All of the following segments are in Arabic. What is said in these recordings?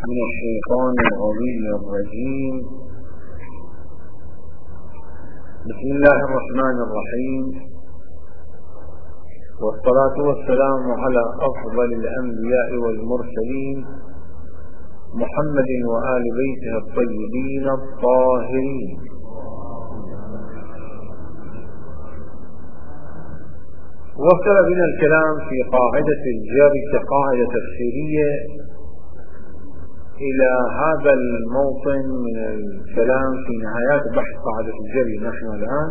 من الشيطان الغوي الرجيم. بسم الله الرحمن الرحيم، والصلاة والسلام على أفضل الأنبياء والمرسلين محمد وآل بيته الطيبين الطاهرين. وصل بنا الكلام في قاعدة الجر كقاعدة تفسيرية إلى هذا الموطن من الكلام في نهايات بحث قاعدة الجر نحن الآن،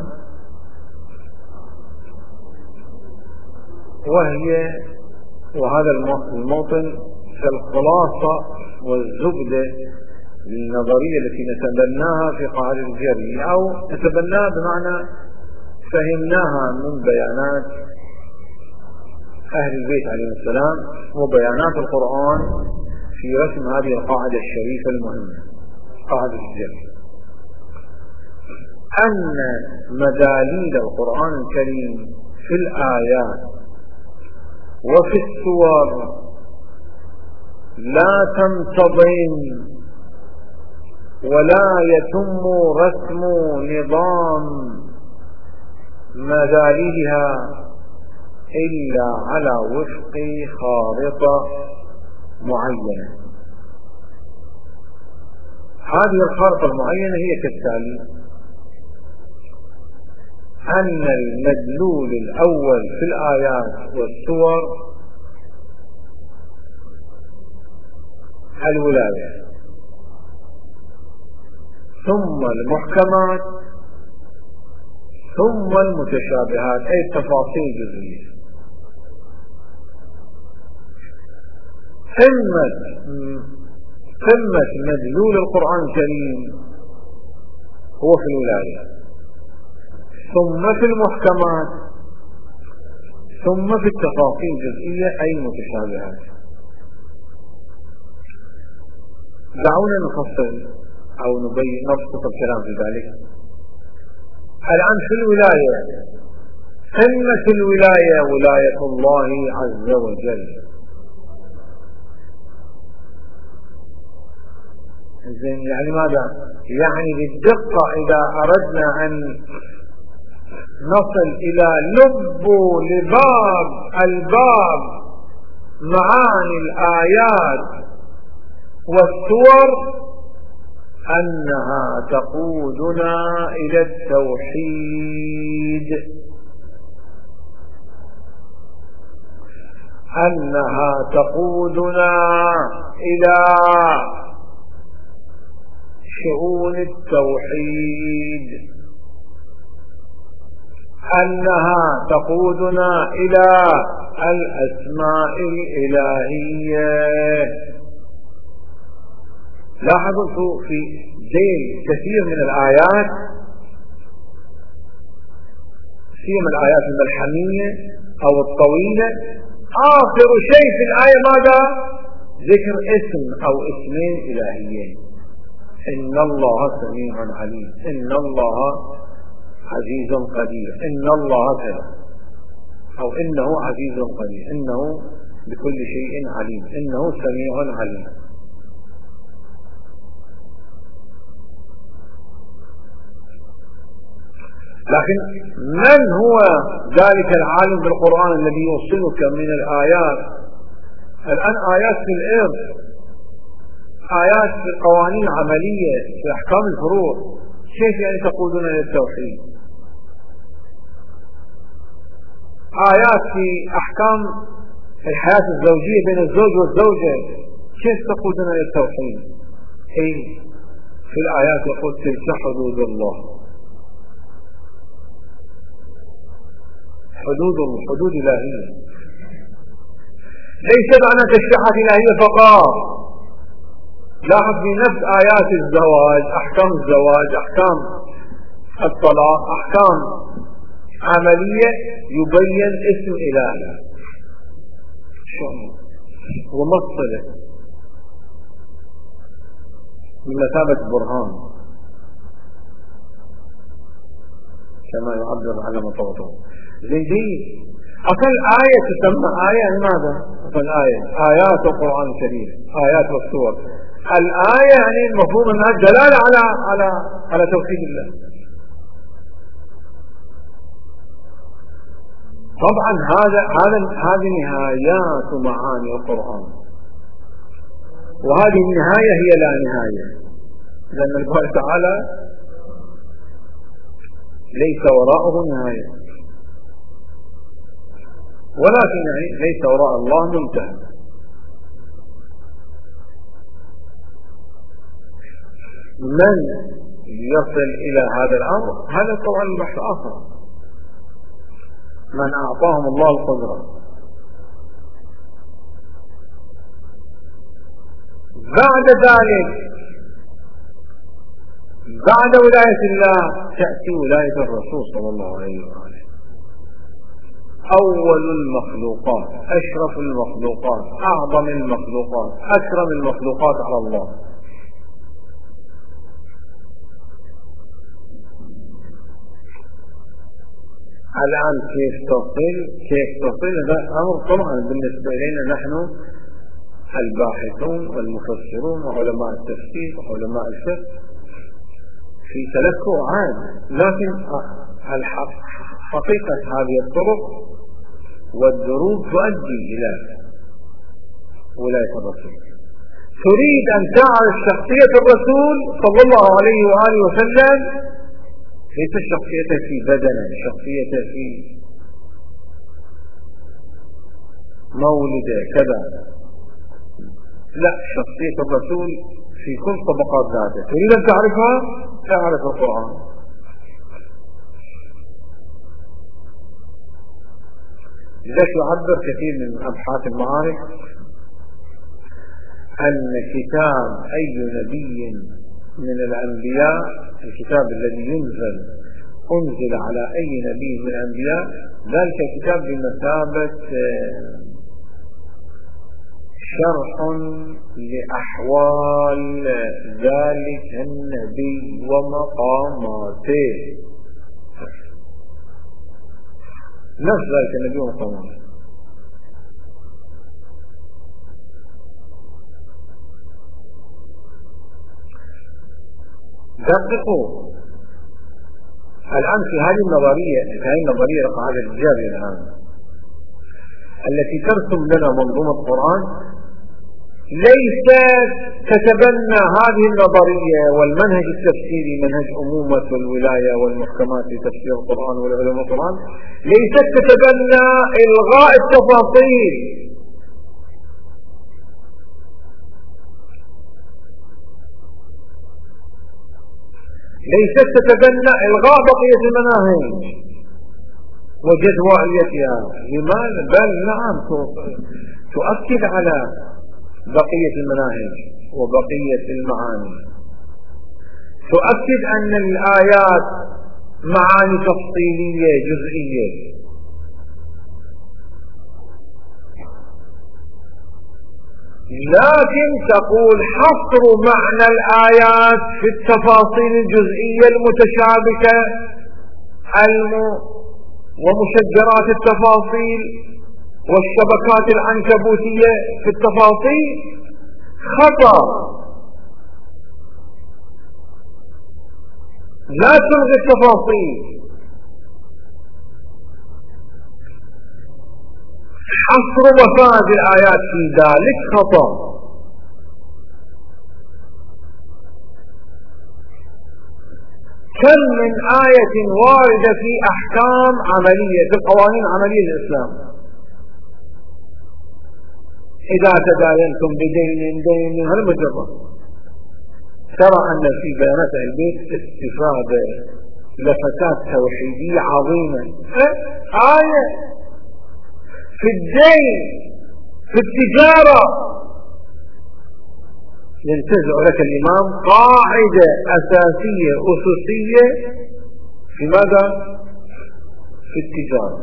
وهذا الموطن كالخلاصة والزبدة للنظرية التي نتبناها في قاعدة الجر، أو نتبناها بمعنى فهمناها من بيانات أهل البيت عليهم السلام وبيانات القرآن في رسم هذه القاعدة الشريفة المهمة، قاعدة الجر. أن مداليل القرآن الكريم في الآيات وفي السور لا تنتظم ولا يتم رسم نظام مداليلها إلا على وفق خارطة معينة. هذه الخارطة المعينة هي كالتالي: أن المدلول الأول في الآيات والسور الولاية، ثم المحكمات، ثم المتشابهات أي التفاصيل الجزئية. قمة مدلول القرآن الكريم هو في الولاية، ثم في المحكمات، ثم في التفاصيل الجزئية أي المتشابهات. دعونا نفصل أو نبسط الكلام في ذلك. الآن في الولاية، قمة الولاية ولاية الله عز وجل. يعني ماذا؟ يعني بالدقة إذا أردنا أن نصل إلى الباب معاني الآيات والسور، أنها تقودنا إلى التوحيد، أنها تقودنا إلى شؤون التوحيد، أنها تقودنا إلى الأسماء الإلهية. لاحظوا في ذيل كثير من الآيات، سيما الآيات الملحمية أو الطويلة، آخر شيء في الآية ماذا؟ ذكر اسم أو اسمين إلهيين: إن الله سميع عليم، إن الله عزيز قدير، إن الله كذا، أو إنه عزيز قدير، إنه بكل شيء عليم، إنه سميع عليم. لكن من هو ذلك العالم بالقرآن الذي يوصلك من الآيات؟ الآن آيات في الإرث، آيات في القوانين العملية، في أحكام الفروع. كيف يعني تقودون إلى التوحيد؟ آيات في أحكام الحياة الزوجية بين الزوج والزوجة، كيف تقودون إلى التوحيد؟ أي في الآيات يقول تلك حدود الله، حدود إلهية، ليس معنى تشريعات إلهية فقط. لاحظ في نفس آيات الزواج، أحكام الزواج، أحكام الطلاق، أحكام عملية يبين اسم إلهي ومصله من مثابة برهان كما يعبر على مطوطه. زين أقل آية تسمى آية. لماذا؟ أقل آية آيات القرآن الكريم، آيات والسور. الآية يعني المفروض أنها دلالة على توحيد الله. طبعا هذه نهايات معاني القرآن، وهذه النهاية هي لا نهاية، لأن الله تعالى ليس وراءه نهاية، ولكن ليس وراء الله منتهى. من يصل إلى هذا الأمر هذا طبعا بحث آخر، من أعطاهم الله القدرة. بعد ذلك بعد ولاية الله تأتي ولاية الرسول صلى الله عليه وآله، أول المخلوقات، أشرف المخلوقات، أعظم المخلوقات، أكرم المخلوقات على الله. الآن كيف تصل هذا أمر طبعا بالنسبة إلينا نحن الباحثون والمفسرون وعلماء التفسير وعلماء الفقه في تلكؤ عام، لكن حقيقة هذه الطرق والدروب تؤدي إلى ولاية الرسول. تريد أن تعرف شخصية الرسول صلى الله عليه وآله وسلم، ليس شخصيته في بدنه، شخصيته في مولده كذا، لا، شخصية الرسول في كل طبقات ذاته. تريد أن تعرفها؟ تعرف القرآن. لذلك يعبر كثير من أبحاث المعارف أن كتاب أي نبي من الأنبياء، الكتاب الذي أنزل على أي نبي من الأنبياء، ذلك الكتاب بمثابة شرح لأحوال ذلك النبي ومقاماته، نفس ذلك النبي ومقاماته. دققوا الآن في هذه النظرية قاعدة الإيجابية الآن التي ترسم لنا منظومة القرآن، ليست تتبنى هذه النظرية والمنهج التفسيري، منهج أمومة الولاية والمحكمات في تفسير القرآن والعلوم القرآن، ليست تتبنى إلغاء التفاصيل، ليست تتبنى إلغاء بقية المناهج وجدوائيتها. لماذا؟ بل نعم، تؤكد على بقية المناهج وبقية المعاني، تؤكد أن الآيات معاني تفصيلية جزئية، لكن تقول حصر معنى الآيات في التفاصيل الجزئية المتشابكة ومشجرات التفاصيل والشبكات العنكبوتية في التفاصيل خطأ. لا تلغي التفاصيل، حصر مفاد الآيات في ذلك خطأ. كم من آية واردة في أحكام عملية، في قوانين عملية الإسلام، إذا تداينتم بدين دين هالمجرد، ترى أن في بيانات البيت استفادة لفتات توحيدية عظيمة. آية في الدين، في التجارة، ينتزع لك الإمام قاعدة أساسية أساسية في ماذا؟ في التجارة،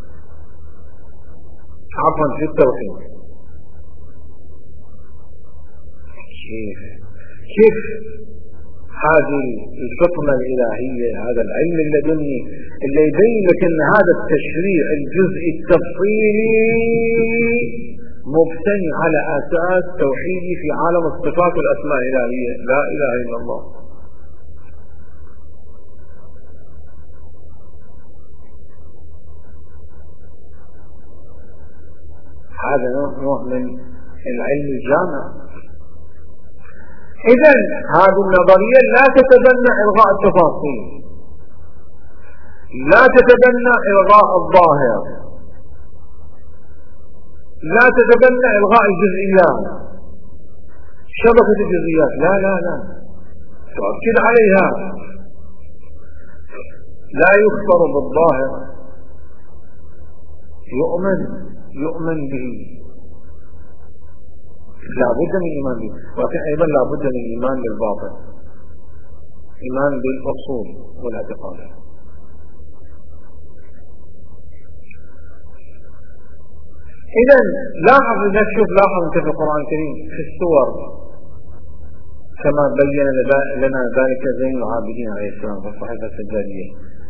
عفوا في التوحيد. كيف هذه الفطنة الإلهية، هذا العلم اللدني اللي يبين لك أن هذا التشريع الجزئي التفصيلي مبتني على أساس توحيدي في عالم الصفات والأسماء الإلهية، لا إله إلا الله. هذا نوع من العلم الجامع. إذن هذه النظرية لا تتبنى إلغاء التفاصيل، لا تتبنى إلغاء الظاهر، لا تتبنى إلغاء الجزئيات، شبكة الجزئيات، لا لا لا، تؤكد عليها. لا يكفر بالظاهر، يؤمن به، لا بد من الإيمان به، ولكن أيضا لا بد من الإيمان بالباطن، إيمان بالأصول والاعتقاد. إذن لاحظ أنت في القرآن الكريم في السور كما بين لنا ذلك زين العابدين عليه السلام في الصحيفة السجادية: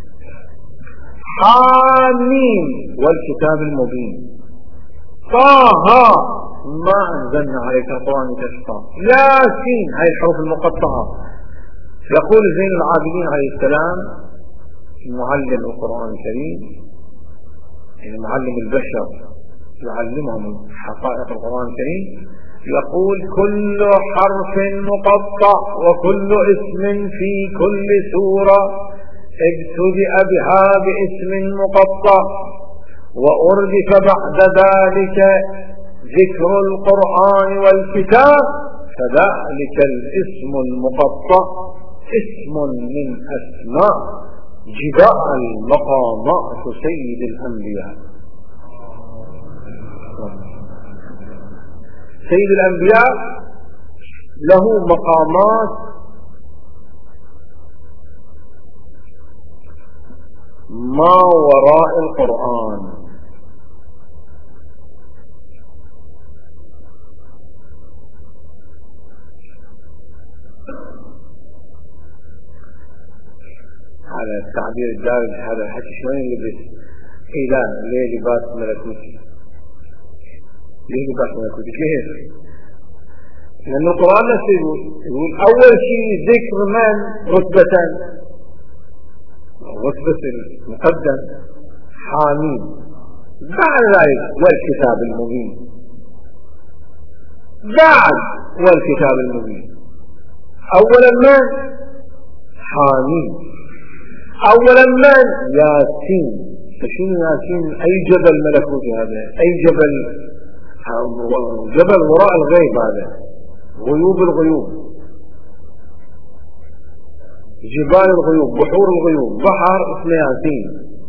حاميم والكتاب المبين، طه ما أنزلنا عليك القرآن لتشقى، ياسين هاي الحروف المقطعة. يقول زين العابدين عليه السلام معلم القرآن الكريم، يعني معلم البشر يعلمهم حقائق القرآن الكريم، يقول: كل حرف مقطع وكل اسم في كل سورة ابتدأ بها باسم مقطع وأردف بعد ذلك ذكر القرآن والكتاب، فذلك الاسم المقطع اسم من أسماء جبال مقامات سيد الأنبياء. سيد الأنبياء له مقامات ما وراء القرآن. على التعبير الدارج هذا الحكي شلون يلبس إله ليه لباس ملكوتي؟ ليه لباس ملكوتي؟ كيف؟ لأن القرآن نفسه يقول أول شيء ذكر من رتبة المقدم حامين، بعد ذلك والكتاب المبين، بعد والكتاب المبين. أولا من حامين، أولا من ياسين. فشنو ياسين؟ أي جبل ملكوت هذا، أي جبل وراء الغيب، هذا غيوب الغيوب، جبال الغيوب، بحور الغيوب، بحر اسمه ياسين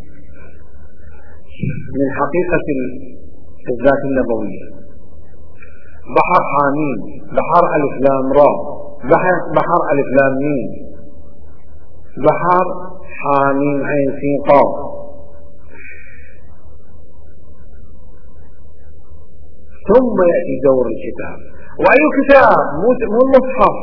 من حقيقة الذات النبوية. بحر حامين، بحر ألف لام را، بحر ألف لام ميم، بحر حامين عين سين قاف. ثم يأتي دور الكتاب. وأي كتاب؟ مو المصحف.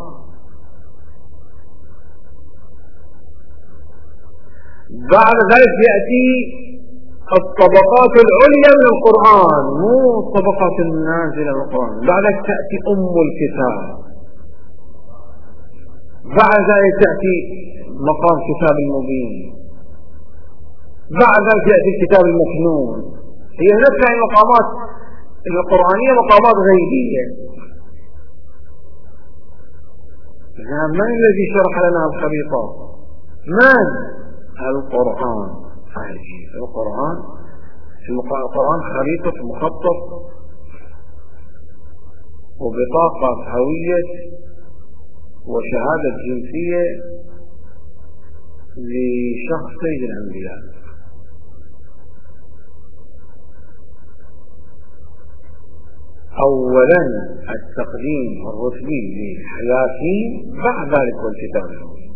بعد ذلك يأتي الطبقات العليا من القرآن، مو الطبقات النازلة من القرآن. بعد ذلك تأتي الكتاب. بعد ذلك تأتي مقام كتاب المبين. بعد ذلك يأتي الكتاب المكنون. هي نفسها المقامات القرآنية مقامات غيبية. من الذي شرح لنا الخريطة؟ من؟ القرآن. القرآن خريطة مخطط وبطاقة هوية وشهادة جنسية لشخص سيد الأنبياء. أولا التقديم الرتبي لياسين، بعد ذلك والكتاب المبين.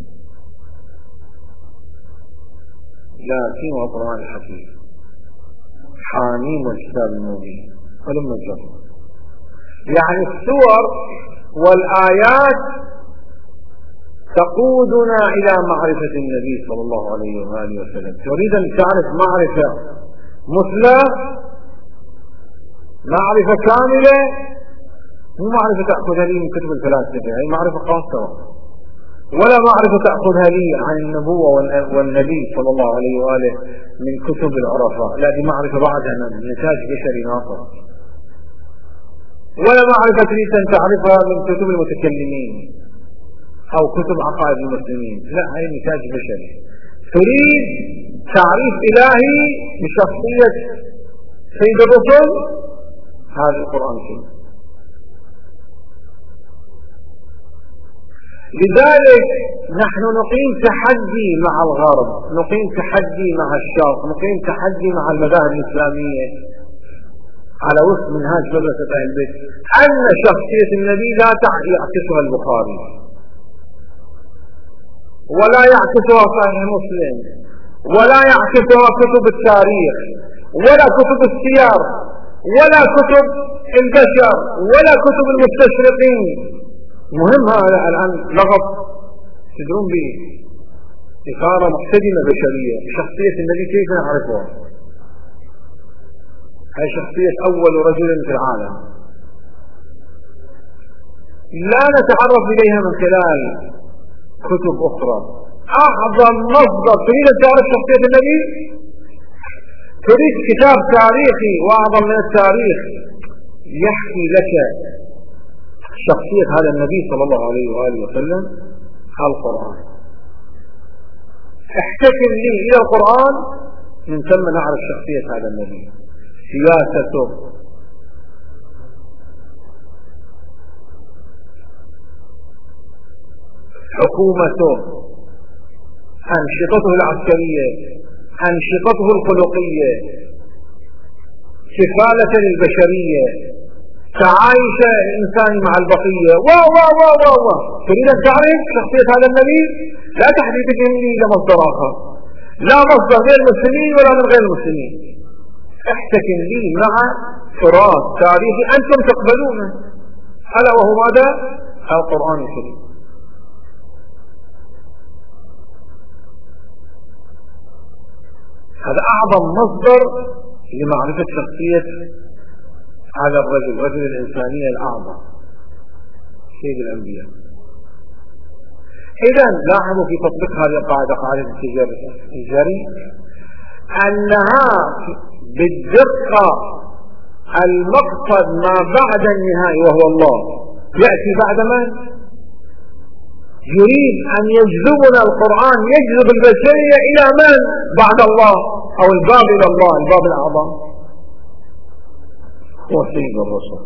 ياسين والقرآن الحكيم، حاميم والكتاب المبين، ولم نجر. يعني السور والآيات تقودنا إلى معرفة النبي صلى الله عليه وآله وسلم. تريد أن تعرف معرفة مثلى، معرفة كاملة، مو معرفة تأخذها لي من كتب الفلاسفة، هي معرفة خاصة، ولا معرفة تأخذها لي عن النبوة والنبي صلى الله عليه وآله من كتب العرفاء، لا دي معرفة بعدها من نتاج بشري ناطق، ولا معرفة تريد أن تعرفها من كتب المتكلمين أو كتب عقائد المسلمين، لا هي نتاج بشري. تريد تعريف إلهي بشخصية سيد الرسل، هذا القرآن الكريم. لذلك نحن نقيم تحدي مع الغرب، نقيم تحدي مع الشرق، نقيم تحدي مع المذاهب الإسلامية على وفق منهاج مدرسة أهل البيت، أن شخصية النبي لا يعكسها البخاري ولا يعكسها صحيح مسلم ولا يعكسها كتب التاريخ ولا كتب السير ولا كتب البشر ولا كتب المستشرقين. مهم هذا الآن لغط تدرون به إثارة محتدمة بشرية. شخصية النبي كيف نعرفها؟ هي شخصية أول رجل في العالم، لا نتعرف إليها من خلال كتب أخرى. أعظم مصدر تريد أن تعرف شخصية النبي، تريد كتاب تاريخي وأعظم من التاريخ يحكي لك شخصية هذا النبي صلى الله عليه وآله وسلم، القرآن. احتكم لي إلى القرآن، من ثم نعرف شخصية هذا النبي، سياسته، حكومته، أنشطته العسكرية، أنشطته الخلقية، كفالة للبشرية، تعايش الإنسان مع البقية، تريد أن تعرف شخصية هذا النبي؟ لا تحديدك لي لمصدر آخر، لا مصدر غير المسلمين ولا من غير المسلمين. احتكم لي مع تراث تاريخي أنتم تقبلونه، ألا وهو ماذا؟ القرآن الكريم. هذا أعظم مصدر لمعرفة شخصية هذا الرجل، رجل الإنسانية الأعظم، سيد الأنبياء. إذا لاحظوا في تطبيق هذه القاعدة، قاعدة التجاري، أنها بالدقة المقصد ما بعد النهاية وهو الله يأتي بعد من؟ يريد أن يجذبنا القرآن، يجذب البشرية إلى من؟ بعد الله، أو الباب إلى الله، الباب الأعظم هو سيد الرسل.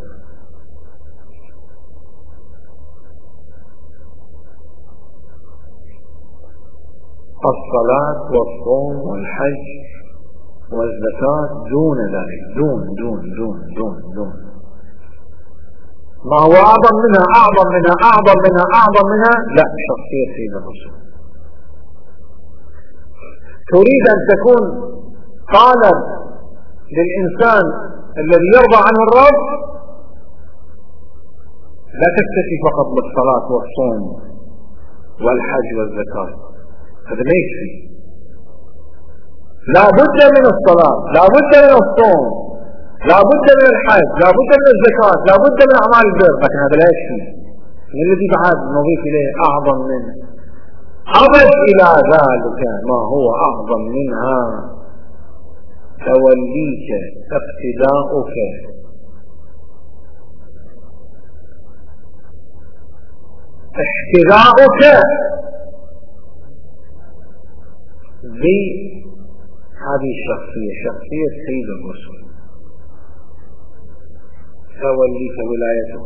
الصلاة والصوم والحج والزكاة دون ذلك، دون دون دون دون دون ما هو أعظم منها أعظم منها أعظم منها أعظم منها، لا، شخصية سيد الرسل. تريد أن تكون قالب للإنسان الذي يرضى عنه الرب، لا تكتفي فقط بالصلاة والصوم والحج والزكاة، هذا ما يكفي. لا بد من الصلاة، لا بد من الصوم، لا بد من الحج، لا بد من الزكاة، لا بد من أعمال البر، لكن هذا لا يكفي. من الذي بعد نضيف إليه أعظم منه، أضف إلى ذلك ما هو أعظم منها، توليك، اقتداؤك احتذاؤك بهذه الشخصية، شخصية سيد الرسل، توليك ولايته.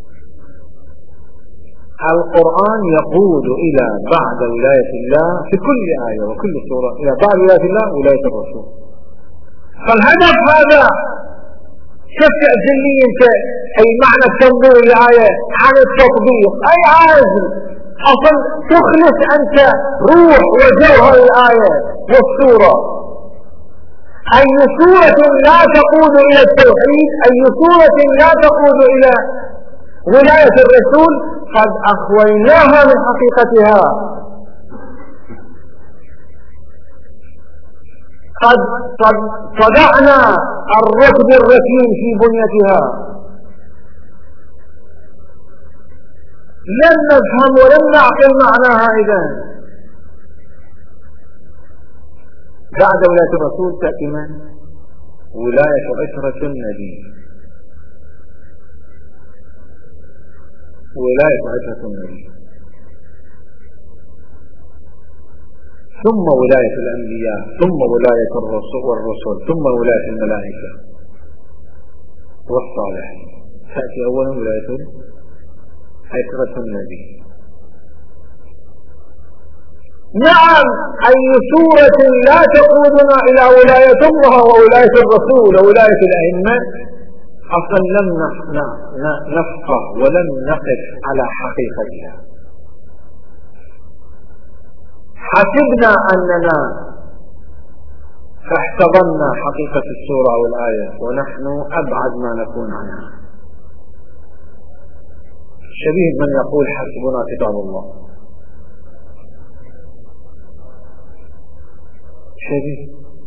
القرآن يقود إلى بعد ولاية الله في كل آية وكل سورة، إلى بعد ولاية الله ولاية الرسول. فالهدف هذا كيف تعزل لي انت اي معنى التنظير الآية عن التطبيق، اي عازل اصلا تخلص انت روح وجوهر الآية والسورة. اي سورة لا تقود الى التوحيد، اي سورة لا تقود الى ولاية الرسول، قد أخويناها من حقيقتها، قد صدعنا الركب الركين في بنيتها، لم نفهم ولم نعقل معناها. إذن بعد ولاية الرسول تأتي من؟ ولاية عشرة النبي، ولاية عشرة النبي، ثم ولاية الأنبياء، ثم ولاية والرسل، ثم ولاية الملائكة والصالحين. تأتي أولا ولاية عشرة النبي. نعم، أي سورة لا تقودنا إلى ولاية الله وولاية الرسول وولاية الأئمة أصلا لم نفقه ولم نقف على حقيقتها. حسبنا أننا احتضنا حقيقة السورة والآية ونحن أبعد ما نكون عنها، شبيه من يقول حسبنا كتاب الله، شبيه.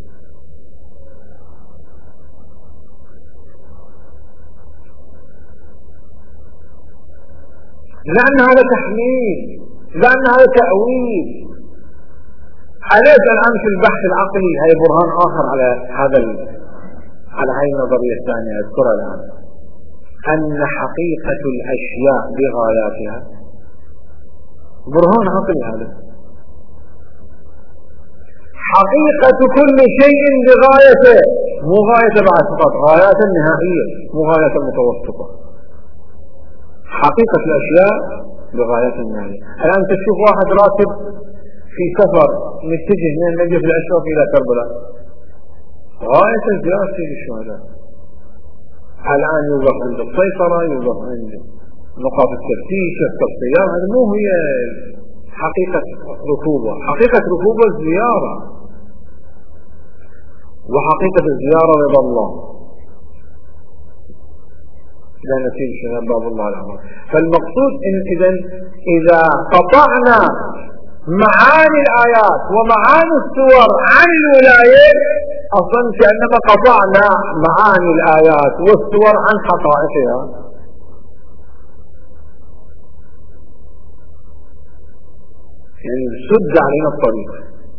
لأن هذا تحميل، لأن هذا تأويل. أليس الآن في البحث العقلي هي برهان آخر على على هذه النظرية الثانية أذكرها الآن، أن حقيقة الأشياء بغاياتها برهان عقلي. هذا حقيقة كل شيء بغايته، مو غاية بعد فقط، غاية النهائية مو غاية المتوسطة. حقيقة الأشياء بغاية النهائية. الآن تشوف واحد راكب في سفر متجه من النجف الأشرف إلى كربلاء، غاية الزيارة للشهداء. الآن يوقف عند السيطرة، يوقف عند نقاط التفتيش، التصفيات. هذا مو هي حقيقة ركوبة. حقيقة ركوبة الزيارة، وحقيقة الزيارة رضا الله، لا نسيب شهد باب الله الأمر. فالمقصود إذا قطعنا معاني الآيات ومعاني السور عن الولاية أصلا كأنما قطعنا معاني الآيات والسور عن حقائقها. يعني سد علينا الطريق،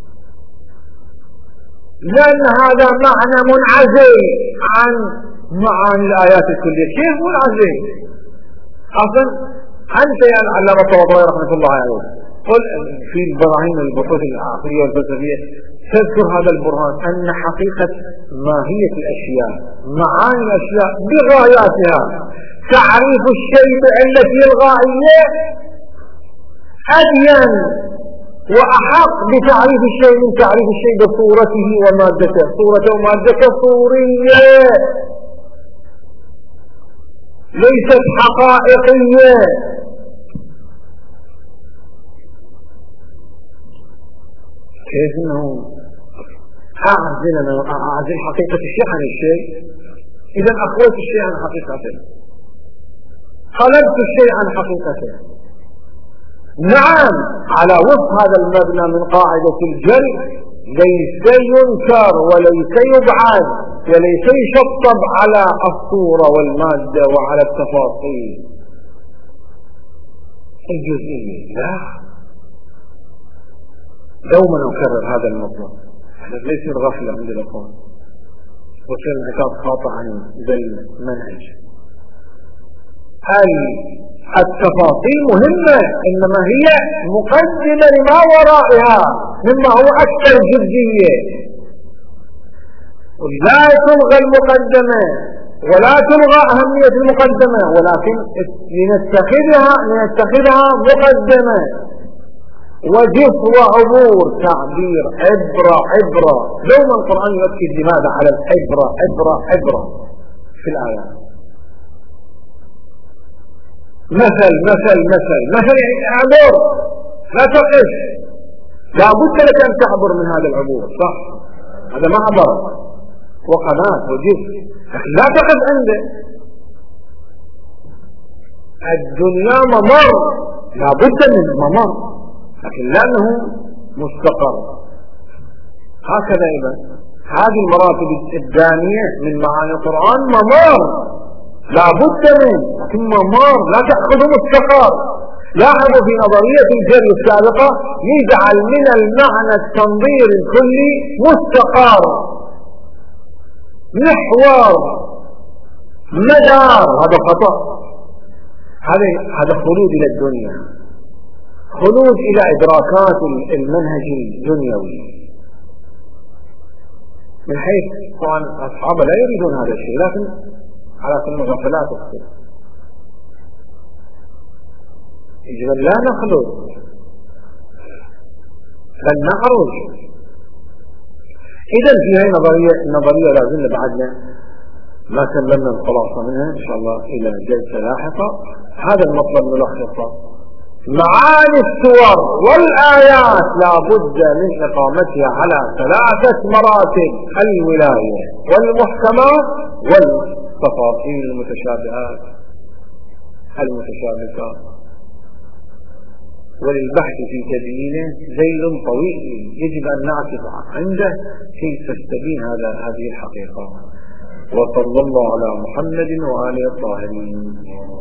لأن هذا معنى منعزل عن معاني الآيات الكلية. كيف منعزل؟ أصلا أنت يا العلامة الطباطبائي رحمة الله عليه قل في البراهين البحوث العقلية والفلسفية تذكر هذا البرهان أن حقيقة ماهية الأشياء، معاني الأشياء بغاياتها، تعريف الشيء بعلته الغائية أبين وأحق بتعريف الشيء من تعريف الشيء بصورته ومادته. صورته ومادته صورية ليست حقائقية. كيف انه اعزل حقيقة الشيء عن الشيء؟ اذا اخوت الشيء عن حقيقته، قلبت الشيء عن حقيقته. نعم، على وفق هذا المبنى من قاعدة الجل ليس ينكر وليس يبعد وليس يشطب على الصورة والمادة وعلى التفاصيل الجزئية. لا، دوما نكرر هذا المطلب. ليس الغفلة عند الأخوان وكان انعكاس خاطئ عن ذا المنهج. التفاصيل مهمة، إنما هي مقدمة لما ورائها مما هو أكثر جدية. لا تلغى المقدمة ولا تلغى أهمية المقدمة، ولكن لنتخذها مقدمة وجف وعبور، تعبير عبرة. دوما القرآن يؤكد لماذا على العبرة في الآيات. مثل يعني اعبر، لا تقف. لا بد لك أن تعبر من هذا العبور، صح؟ هذا معبر وقناة وجف، لا تقف عنده. الدنيا ممر، لا بد من ممر، لكن لأنه مستقر. هكذا إذا هذه المراتب الثانية من معاني القرآن ممر لا بد منه، لكن ممر لا تأخذ مستقر. لاحظوا في نظرية الجر السابقة يجعل من المعنى التنظير الكلي مستقر، محور، مدار. هذا خطأ. هذا خلود إلى الدنيا، خلود إلى إدراكات المنهج الدنيوي، من حيث طبعا أصحابه لا يريدون هذا الشيء، لكن على سبيل الغفلات تصير. يجب أن لا نخلد بل نخرج. إذا في هذه النظرية لازم بعدنا ما سلمنا الخلاصة منها إن شاء الله إلى جلسة لاحقة. هذا المطلب ملخصة: معاني السور والآيات لا بد من إقامتها على 3 مراتب: الولاية والمحكمات والتفاصيل المتشابهات المتشابكات. وللبحث في تبيينه ذيل طويل يجب أن نعكف عنده كيف تستبين هذه الحقيقة. وصلى الله على محمد وآله الطاهرين.